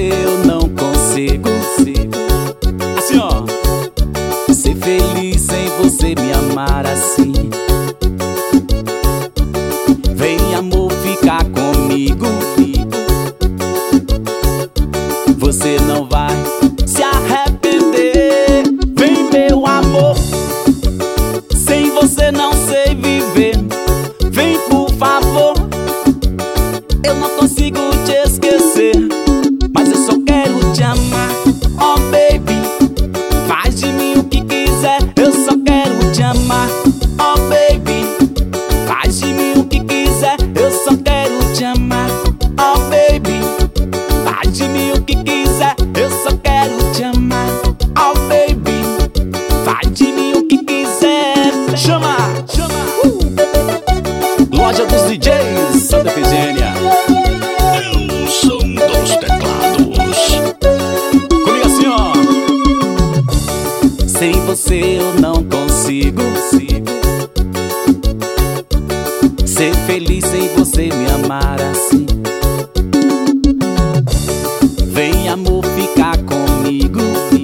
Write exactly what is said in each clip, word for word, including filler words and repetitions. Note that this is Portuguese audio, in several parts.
você eu não consigo. Assim ó, ser feliz sem você me amar assim. Vem amor ficar comigo, você não vai se arrepender. Vem meu amor, sem você não sei viver. Vem por favor, eu não consigo te esquecer, mas eu só quero te amar. Oh baby, faz de mim o que quiser, eu só quero te amar. Oh baby, faz de mim o que quiser, eu só quero te amar. Oh baby, faz de mim o que quiser, eu só quero te amar. Oh baby, faz de mim o que quiser. Chama, chama. uh! Loja dos D Js, Santa Efigênia. É o som dos teclados. Comigo assim ó. Sem você eu não consigo ser feliz sem você me amar assim. Vem amor ficar comigo,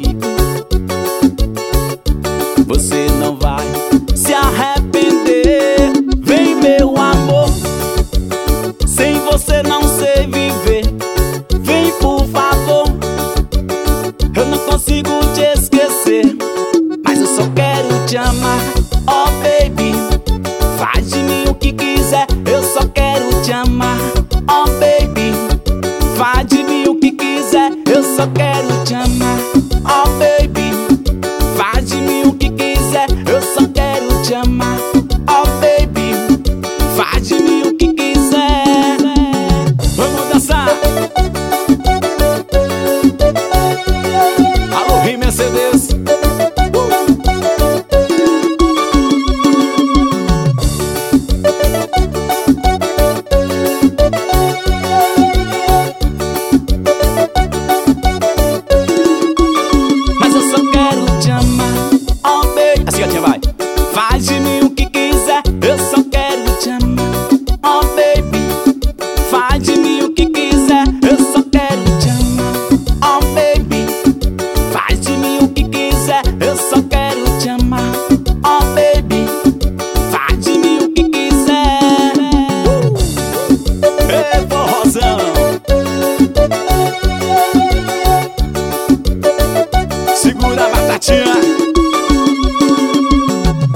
você não vai se arrepender. Vem meu amor, sem você não sei viver. Vem por favor, eu não consigo te esquecer, mas eu só quero te amar. Oh baby, faz de mim o que quiser, eu só quero te amar. Oh baby, faz de mim o que quiser, eu só quero te amar. Oh baby, faz de mim o que quiser, eu só quero te amar. Oh baby, faz de mim o que quiser. Vamos dançar. Alô, Rim Mercedes. Mas eu só quero te amar. Oh baby, assim gatinha vai. Faz de mim o que quiser, eu só quero te amar. Oh baby, faz de mim o que quiser, eu só quero te amar. Oh baby, faz de mim o que quiser, eu só quero te amar. Oh baby, faz de mim o que quiser. uh! Ei, forrozão. Segura a batatinha.